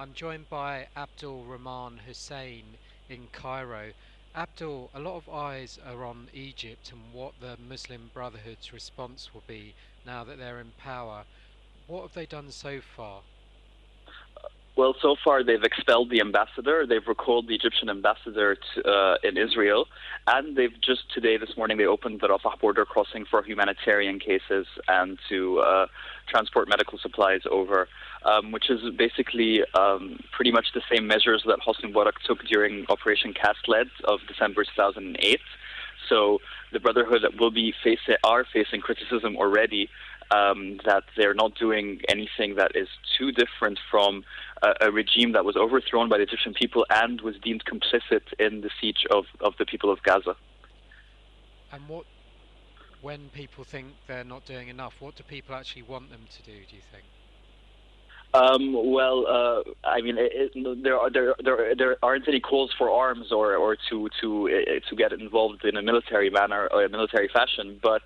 I'm joined by Abdul Rahman Hussein in Cairo. Abdul, a lot of eyes are on Egypt and what the Muslim Brotherhood's response will be now that they're in power. What have they done so far? Well, so far they've expelled the ambassador. They've recalled the Egyptian ambassador in Israel, and they've just today, this morning, they opened the Rafah border crossing for humanitarian cases and to transport medical supplies over, which is basically pretty much the same measures that Hosni Mubarak took during Operation Cast Lead of December 2008. So the Brotherhood are facing criticism already that they're not doing anything that is too different from a regime that was overthrown by the Egyptian people and was deemed complicit in the siege of the people of Gaza. And when people think they're not doing enough, what do people actually want them to do you think? I mean, there aren't any calls for arms or to get involved in a military manner or a military fashion, but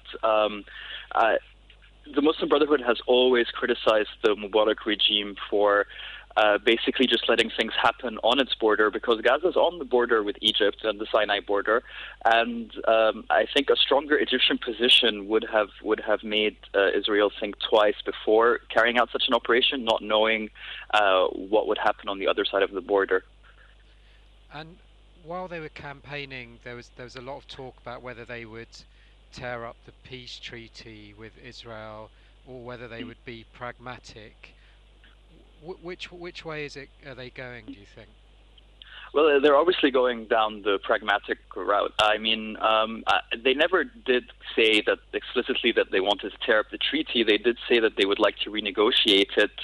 the Muslim Brotherhood has always criticized the Mubarak regime for basically just letting things happen on its border, because Gaza is on the border with Egypt and the Sinai border, and I think a stronger Egyptian position would have made Israel think twice before carrying out such an operation, not knowing what would happen on the other side of the border. And while they were campaigning, there was a lot of talk about whether they would tear up the peace treaty with Israel or whether they would be pragmatic. Which way are they going, do you think? Well, they're obviously going down the pragmatic route. I mean, they never did say that explicitly that they wanted to tear up the treaty. They did say that they would like to renegotiate it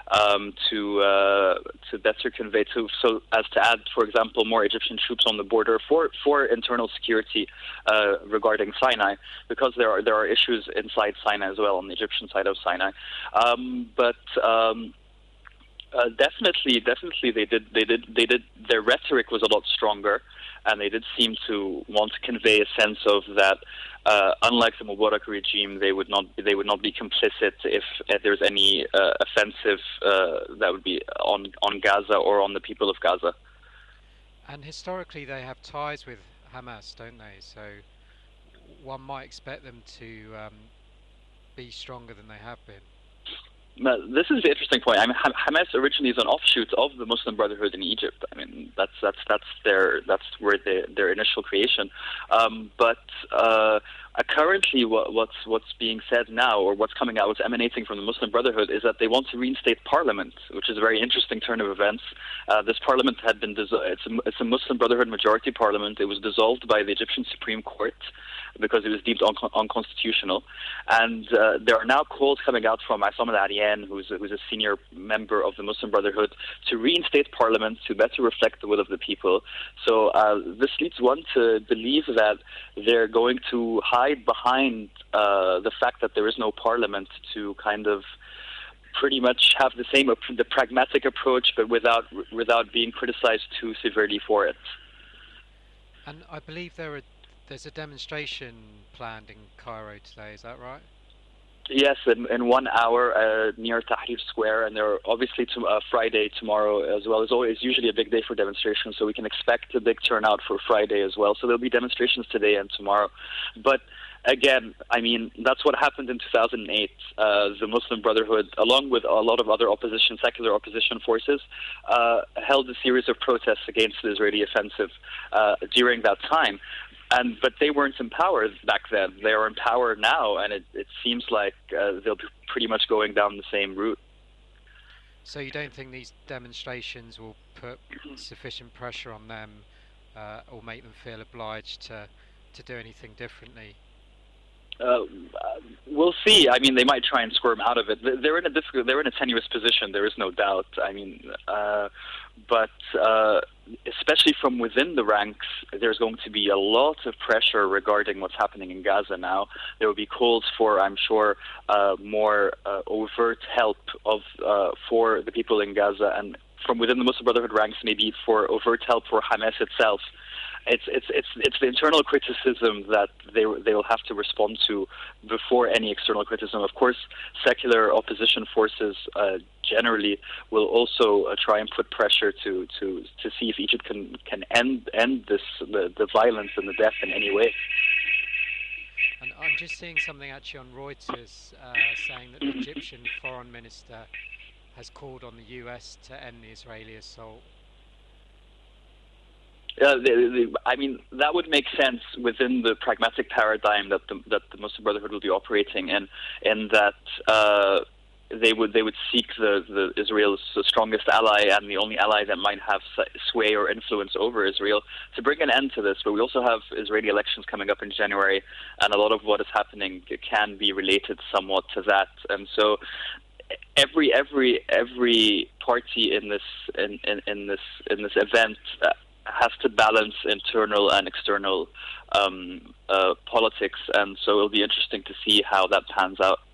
to better convey so as to add, for example, more Egyptian troops on the border for internal security regarding Sinai, because there are issues inside Sinai as well on the Egyptian side of Sinai, but. Definitely, they did. Their rhetoric was a lot stronger, and they did seem to want to convey a sense of that. Unlike the Mubarak regime, they would not be complicit if there's any offensive that would be on Gaza or on the people of Gaza. And historically, they have ties with Hamas, don't they? So one might expect them to be stronger than they have been. This is the interesting point. I mean, Hamas originally is an offshoot of the Muslim Brotherhood in Egypt. I mean, that's where their initial creation. But currently, what's being said now, or what's coming out, what's emanating from the Muslim Brotherhood, is that they want to reinstate parliament, which is a very interesting turn of events. This parliament had been it's a Muslim Brotherhood majority parliament. It was dissolved by the Egyptian Supreme Court because it was deemed unconstitutional, and there are now calls coming out from Assam al-Aryan, who's a senior member of the Muslim Brotherhood, to reinstate parliament to better reflect the will of the people. So this leads one to believe that they're going to hide behind the fact that there is no parliament to kind of pretty much have the pragmatic approach, but without being criticized too severely for it. And I believe there's a demonstration planned in Cairo today. Is that right? Yes, in 1 hour near Tahrir Square, and there are obviously Friday tomorrow as well. It's usually a big day for demonstrations, so we can expect a big turnout for Friday as well. So there'll be demonstrations today and tomorrow. But again, I mean, that's what happened in 2008. The Muslim Brotherhood, along with a lot of other secular opposition forces, held a series of protests against the Israeli offensive during that time. But they weren't in power back then. They are in power now, and it seems like they'll be pretty much going down the same route. So you don't think these demonstrations will put sufficient pressure on them or make them feel obliged to do anything differently? We'll see. I mean, they might try and squirm out of it. They're in a tenuous position. There is no doubt. I mean, but especially from within the ranks, there's going to be a lot of pressure regarding what's happening in Gaza now. There will be calls for, I'm sure, more overt help for the people in Gaza, and from within the Muslim Brotherhood ranks, maybe for overt help for Hamas itself. it's the internal criticism that they will have to respond to before any external criticism. Of course, secular opposition forces generally will also try and put pressure to see if Egypt can end this the violence and the death in any way. And I'm just seeing something actually on Reuters saying that the Egyptian foreign minister has called on the US to end the Israeli assault. I mean, that would make sense within the pragmatic paradigm that the Muslim Brotherhood will be operating in that they would seek the Israel's strongest ally and the only ally that might have sway or influence over Israel to bring an end to this. But we also have Israeli elections coming up in January, and a lot of what is happening can be related somewhat to that. And so every party in this event has to balance internal and external politics, and so it'll be interesting to see how that pans out.